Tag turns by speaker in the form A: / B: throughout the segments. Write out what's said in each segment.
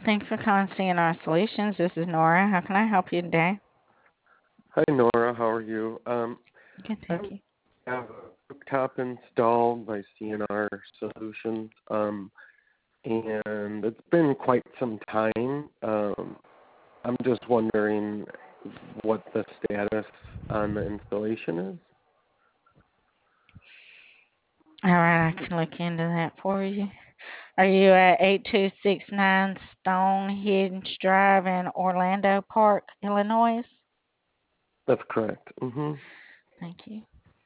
A: Thanks for calling CNR Solutions. This is Nora. How can I help you today?
B: Hi, Nora. How are you?
A: Good,
B: I
A: thank you.
B: have a cooktop installed by CNR Solutions, and it's been quite some time. I'm just wondering what the status on the installation is.
A: All right, I can look into that for you. Are you at 8269 Stonehenge Drive in Orlando Park, Illinois?
B: That's correct.
A: Thank you.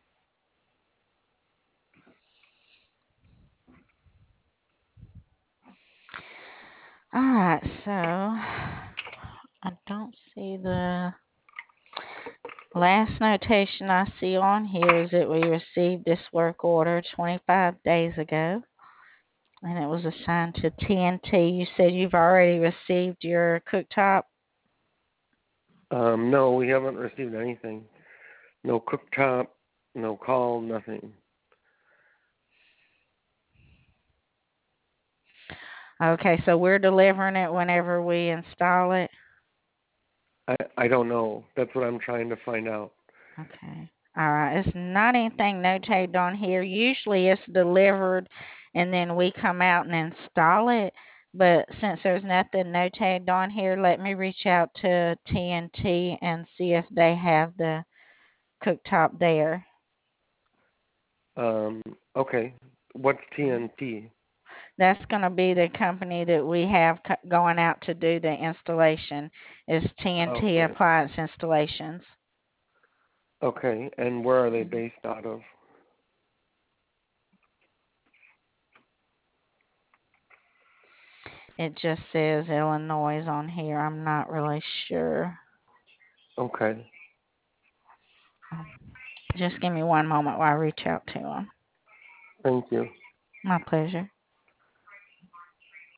A: All right, so I don't see the last notation I see on here is that we received this work order 25 days ago, and it was assigned to TNT. You said you've already received your cooktop?
B: No, we haven't received anything. No cooktop, no call, nothing.
A: Okay, so we're delivering it whenever we install it?
B: I don't know. That's what I'm trying to find out.
A: Okay. All right. It's not anything notated on here. Usually it's delivered and then we come out and install it. But since there's nothing notated on here, let me reach out to TNT and see if they have the cooktop there.
B: Okay. What's TNT?
A: That's going to be the company that we have going out to do the installation. Is TNT
B: Okay.
A: Appliance Installations.
B: Okay. And where are they based out of?
A: It just says Illinois on here. I'm not really sure.
B: Okay.
A: Just give me one moment while I reach out to them.
B: Thank you.
A: My pleasure.